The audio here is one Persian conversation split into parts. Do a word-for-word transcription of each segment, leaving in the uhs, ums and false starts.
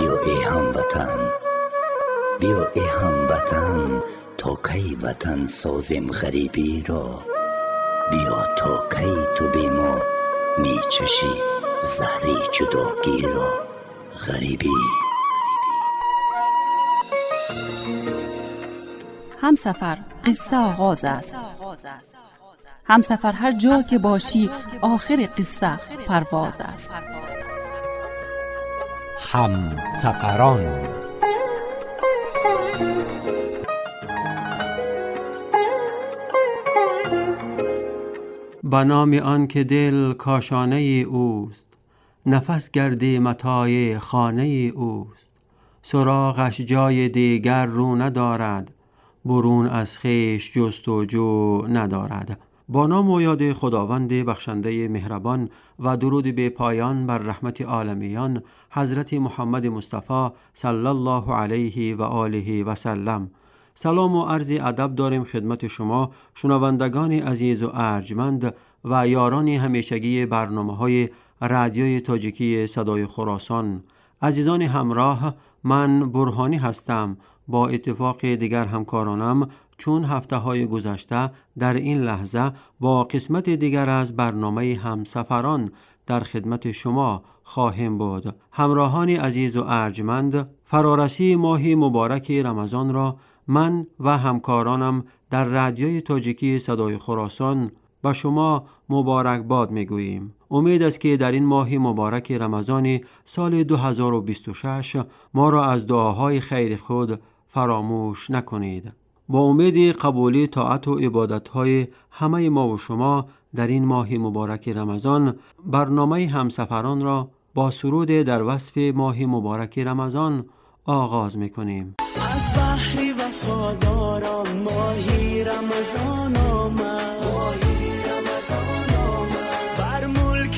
بیا ای هموطن، بیا ای هموطن، تا کی وطن سازیم غریبی را. بیا تا کی تو بی ما می چشی زهری جداگی را. غریبی همسفر قصه آغاز است. همسفر هر جا که باشی آخر قصه پرواز است. همسفران. به نام آن که دل کاشانه اوست، نفس گردی متاع خانه اوست. سراغش جای دیگر رو ندارد، برون از خویش جستجو ندارد. با نام و یاد خداوند بخشنده مهربان و درود به پایان بر رحمت عالمیان حضرت محمد مصطفی صلی الله علیه و آله و سلم. سلام و عرض ادب داریم خدمت شما شنوندگان عزیز و ارجمند و یاران همیشگی برنامه‌های رادیوی تاجیکی صدای خراسان. عزیزان همراه، من برهانی هستم. با اتفاق دیگر همکارانم چون هفته های گذشته در این لحظه با قسمت دیگر از برنامه همسفران در خدمت شما خواهیم بود. همراهان عزیز و ارجمند، فرارسی ماه مبارک رمضان را من و همکارانم در رادیوی تاجیکی صدای خراسان با شما مبارکباد میگوییم. امید است که در این ماه مبارک رمضان سال دو هزار و بیست و شش ما را از دعاهای خیر خود فراموش نکنید. با امید قبولی طاعت و عبادت‌های همه ما و شما در این ماه مبارک رمضان برنامه همسفران را با سرود در وصف ماه مبارک رمضان آغاز می‌کنیم. از بحری وفاداران ماهی رمضان آمد، ماهی رمضان آمد. بر ملک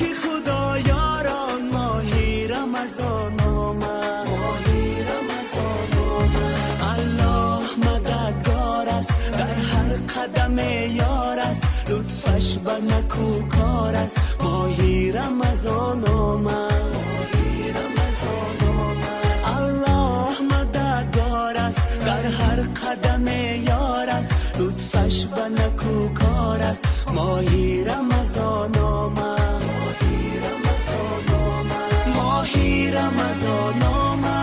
خدایاران ماهی رمضان آمد، ماهی رمضان آمد. الله مددگار است، در هر قدم یار است، لطفش به نکوکار است. ماهی رمضان آمد، ماهی رمضان آمد. الله مددگار است، در هر قدم یار است، لطفش به نکوکار است. ماهی رمضان آمد، ماهی رمضان آمد، ماهی رمضان آمد.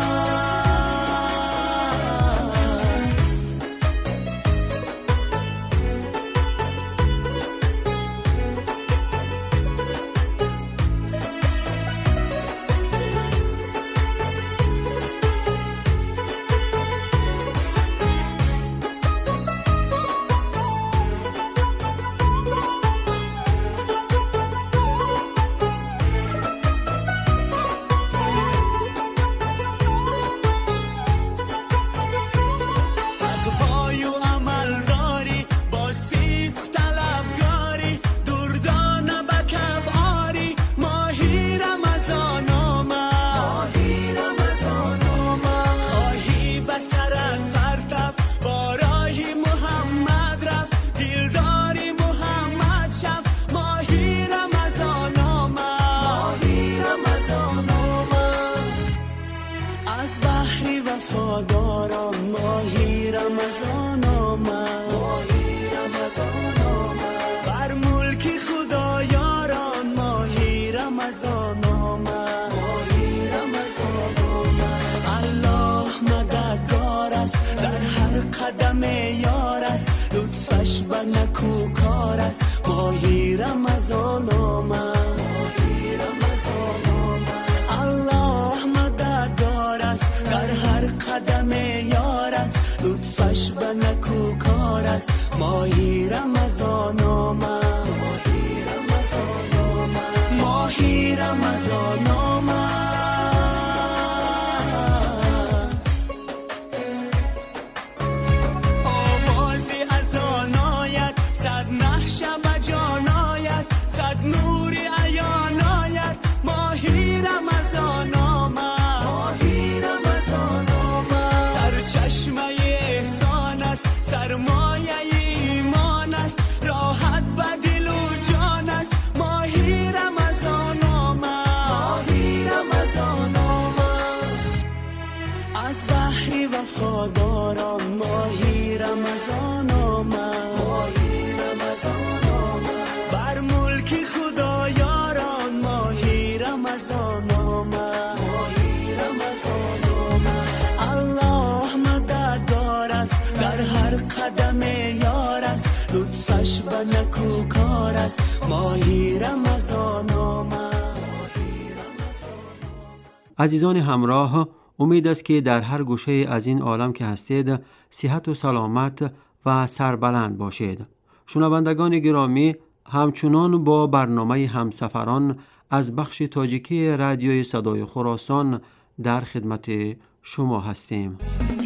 ماهی رمضان آمد، ماهی رمضان آمد. الله مددگار است، در هر قدم یار است، لطفش به نکوکار است. ماهی رمضان آمد، ماهی رمضان آمد، ماهی رمضان آمد. رمضان وفاداران ماهی رمضان آمد، ماهی رمضان آمد. بر ملک خدایاران ماهی رمضان آمد، ماهی رمضان آمد. الله مددگار است، در هر قدم یار است، لطفش و نکوکار است، ماهی رمضان آمد. عزیزان همراه، امید است که در هر گوشه از این عالم که هستید صحت و سلامت و سربلند باشید. شنوندگان گرامی، همچنان با برنامه همسفران از بخش تاجیکی رادیوی صدای خراسان در خدمت شما هستیم.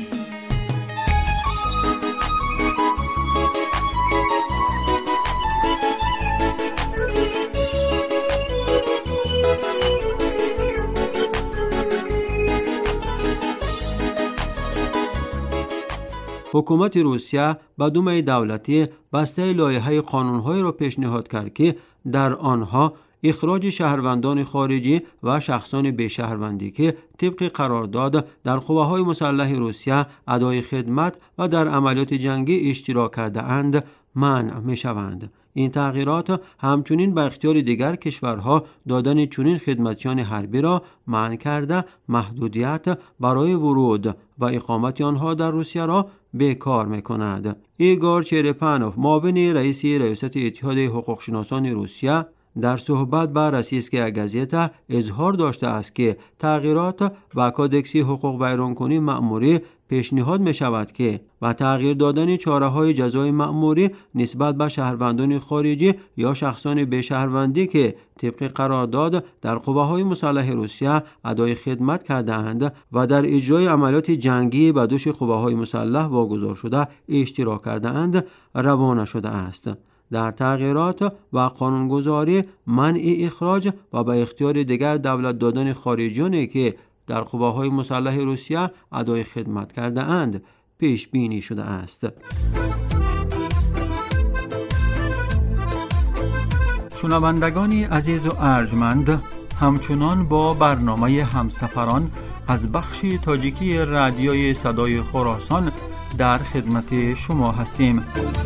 حکومت روسیه به دومه دولتی بسته لایحه قانون‌های را پیشنهاد کرد که در آنها اخراج شهروندان خارجی و شخصان به شهروندی که طبق قرارداد در قوه‌های مسلح روسیه ادای خدمت و در عملیات جنگی اشتراک کرده اند منع می‌شوند. این تغییرات همچنین به اختیار دیگر کشورها دادن چنین خدمتیان حربی را منع کرده محدودیت برای ورود و اقامت آنها در روسیه را بیکار می‌کند. ایگور چرپانوف، معاون رئیس ریاست اتحاد حقوقشناسان روسیه، در صحبت با روسیسکیا گازتا اظهار داشته است که تغییرات و کودکس حقوق ویرانکنی مأموری پیشنهاد می شود که و تغییر دادن چاره‌های جزای مأموری نسبت به شهروندان خارجی یا شخصان به شهروندی که طبق قرارداد در قوه‌های مسلح روسیه ادای خدمت کرده‌اند و در اجرای عملیات جنگی به دوش قوه‌های مسلح واگذار شده اشتراک کرده‌اند روانه شده است. در تغییرات و قانونگذاری منع اخراج و به اختیار دیگر دولت دادن خارجیانی که در قوه‌های مسلح روسیه ادای خدمت کرده اند پیش بینی شده است. شنوندگان عزیز و ارجمند، همچنان با برنامه همسفران از بخش تاجیکی رادیوی صدای خراسان در خدمت شما هستیم.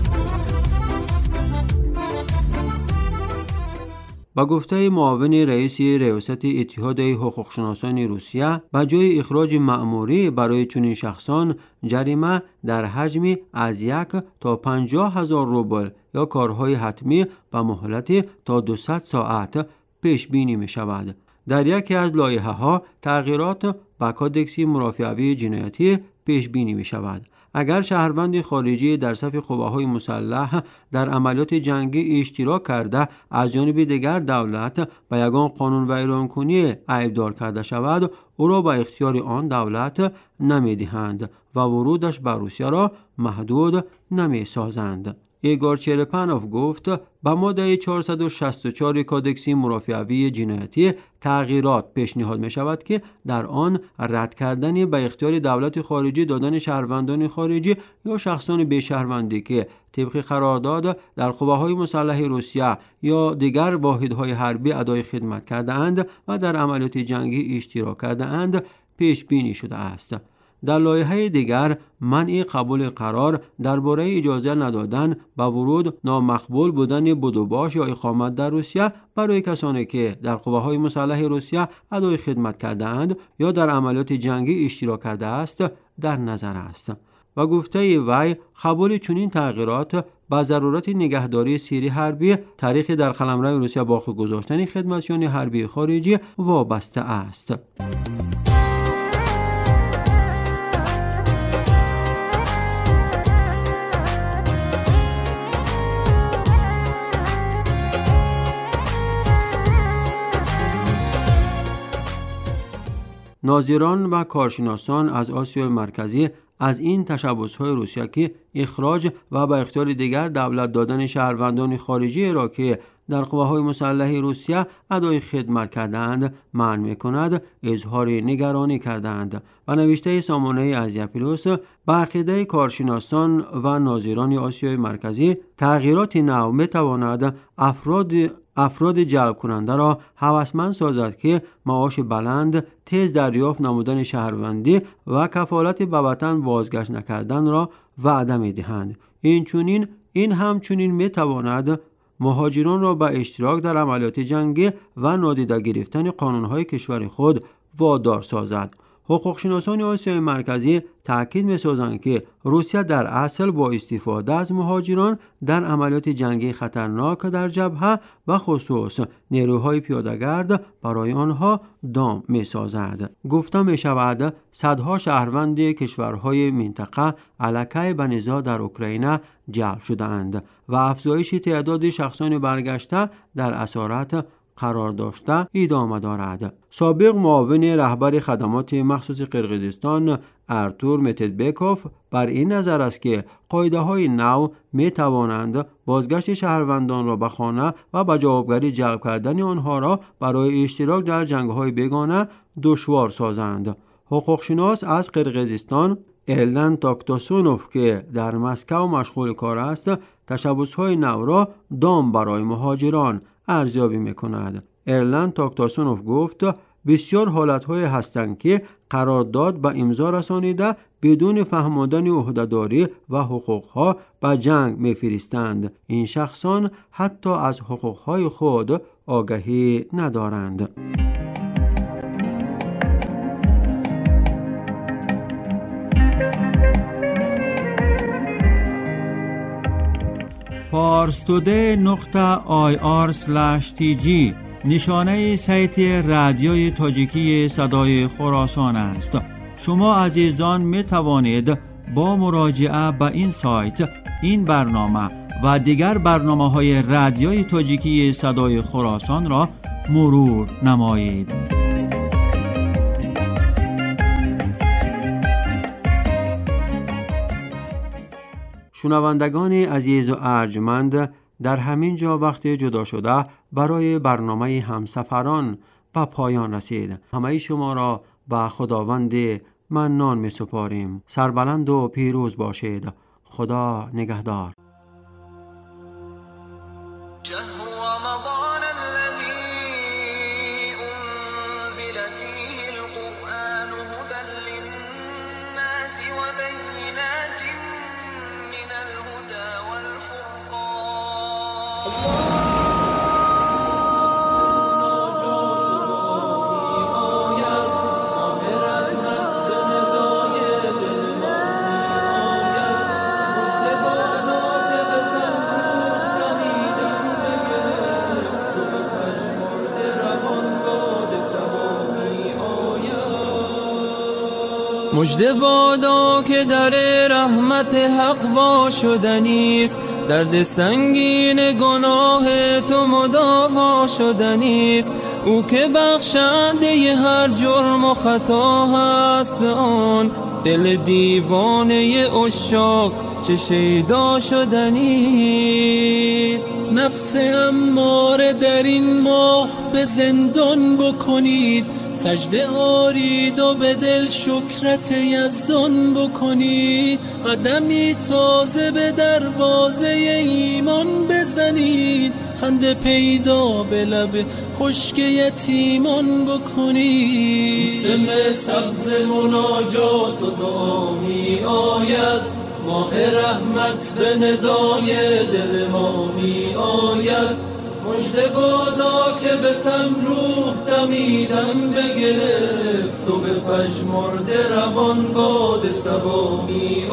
با گفته معاون رئیس ریاست اتحاد حقوقشناسان روسیه، به جای اخراج مأموری برای چنین شخصان جریمه در حجم از یک تا پنجاه هزار روبل یا کارهای حتمی و مهلت تا دویست ساعت پیش بینی می شود. در یکی از لایحه ها تغییرات به کودکس مرافعاتی جنایتی پیش بینی می شود. اگر شهروند خارجی در صف قوه‌های مسلح در عملیات جنگی اشتراک کرده از جانب دیگر دولت به یگان قانون ویرانکنی عیبدار کرده شود، او را به اختیار آن دولت نمی‌دهند و ورودش به روسیه را محدود نمی‌سازند. ایگور چرپانوف گفت با ماده چهارصد و شصت و چهار کودکس مرافعاتی جنایتی تغییرات پیشنهاد می شود که در آن رد کردن به اختیار دولت خارجی دادن شهروندان خارجی یا شخصان به شهروندی که طبق قرارداد در قوه‌های مسلح روسیه یا دیگر واحدهای حربی ادای خدمت کرده اند و در عملیات جنگی اشتراک کرده اند پیش بینی شده است. در لایحه دیگر منع قبول قرار درباره اجازه ندادن به ورود نامقبول بودن بدوباش یا اقامت در روسیه برای کسانی که در قوه‌های مسلح روسیه ادای خدمت کرده اند یا در عملیات جنگی اشتراک کرده است در نظر است. و گفته وی قبول چنین تغییرات با ضرورت نگهداری سیری حربی تاریخ در قلمرو روسیه باقی گذاشتن خدمتیان حربی خارجی وابسته است. ناظران و کارشناسان از آسیای مرکزی از این تشبس‌های روسیه که اخراج و به اختیار دیگر دولت دادن شهروندان خارجی را که در قوه‌های مسلح روسیه ادای خدمت کردند منع می‌کند اظهار نگرانی کردند و نوشته سامانه ازیا پلوس به عقیده کارشناسان و ناظران آسیای مرکزی تغییرات نو می‌تواند افراد افراد جلب کننده را هوسمند سازد که معاش بلند، تیز دریافت نمودن شهروندی و کفالت به وطن بازگشت نکردن را وعده می‌دهند. این چونین این همچنین می‌تواند مهاجران را به اشتراک در عملیات جنگی و نادیده گرفتن قانون‌های کشور خود وادار سازد. حقوقشناسان آسیای مرکزی تأکید می‌سازند که روسیه در اصل با استفاده از مهاجران در عملیات جنگی خطرناک در جبهه و خصوص نیروهای پیاده‌گرد برای آنها دام می‌سازد. گفته می‌شود صدها شهروند کشورهای منطقه علیه به نزاع در اوکراین جلب شده‌اند و افزایش تعداد شخصان برگشته در اسارت قرار داشته ادامه دارد. سابق معاون رهبر خدمات مخصوص قرقیزستان ارتور متدبکوف بر این نظر است که قاعده‌های نو می توانند بازگشت شهروندان را به خانه و به جوابگری جلب کردن آنها را برای اشتراک در جنگ‌های بیگانه دشوار سازند. حقوقشناس از قرقیزستان ایرلند توکتاسونوف که در مسکو مشغول کار است، تشبس‌های نو را دام برای مهاجران ارزیابی می‌کند. ایرلند توکتاسونوف گفت بسیار حالت‌های هستند که قرارداد به امضا رسانیده بدون فهمیدن عهده‌داری و حقوق‌ها به جنگ می‌فرستند. این شخصان حتی از حقوق‌های خود آگاهی ندارند. پارستوده نقطه آی آر اسلش تی جی نشانه سایت رادیوی تاجیکی صدای خراسان است. شما عزیزان می توانید با مراجعه به این سایت این برنامه و دیگر برنامه‌های رادیوی تاجیکی صدای خراسان را مرور نمایید. شنوندگان عزیز و ارجمند، در همین جا وقت جدا شده برای برنامه همسفران به پایان رسید. همه شما را به خداوند منان می سپاریم. سربلند و پیروز باشید. خدا نگهدار. مژده بادا که در رحمت حق وا شدنیست، درد سنگین گناه تو مداوا شدنیست. او که بخشنده هر جرم و خطا هست، به آن دل دیوانه عشاق چه شیدا شدنیست. نفس اماره در این ماه به زندان بکنید، سجده آرید و به دل شکرت یزدان بکنید. قدمی تازه به دروازه ایمان بزنید، خنده پیدا به لب خشک یتیمان بکنید. سم سبز مناجات و دعا می آید، ماه رحمت به ندای دل ما می آید. مژده بادا که به تن روح دمیدن بگرفت و به پژمرده روان باد صبا می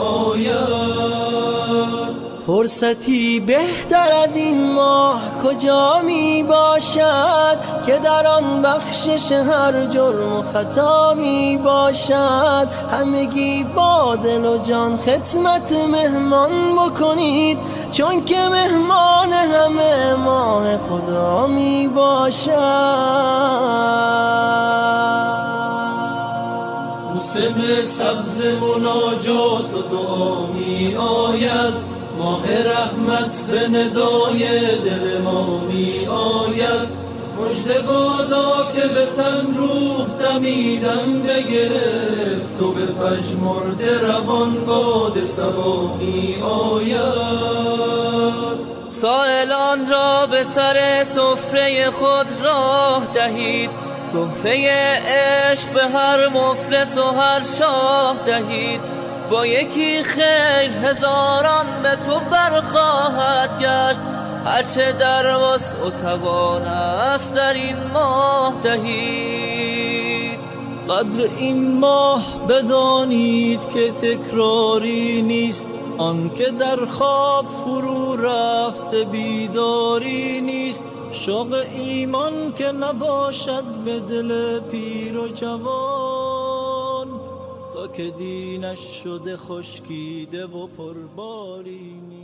آید. فرصتی بهتر از این ماه کجا می باشد، که در آن بخشش هر جرم و خطا می باشد. همگی با دل و جان خدمت مهمان بکنید، چون که مهمان همه ماه خدا می باشد. موسم سبز مناجات و دعا می آید، ماه رحمت به ندای دل ما می آید. مژده بادا که به تن روح دمیدن بگرفت و به پژمرده روان باد صبا می آید. سائلان را به سر سفره خود راه دهید، تحفه عشق به هر مفلس و هر شاه دهید. با یکی خیر هزاران به تو برخواهد گشت، هرچه در وسع و توان است در این ماه دهید. قدر این ماه بدانید که تکراری نیست، آن که در خواب فرو رفت بیداری نیست. شوق ایمان که نباشد به دل پیر و جوان، تا که دینش شده خشکیده و پرباری نیست.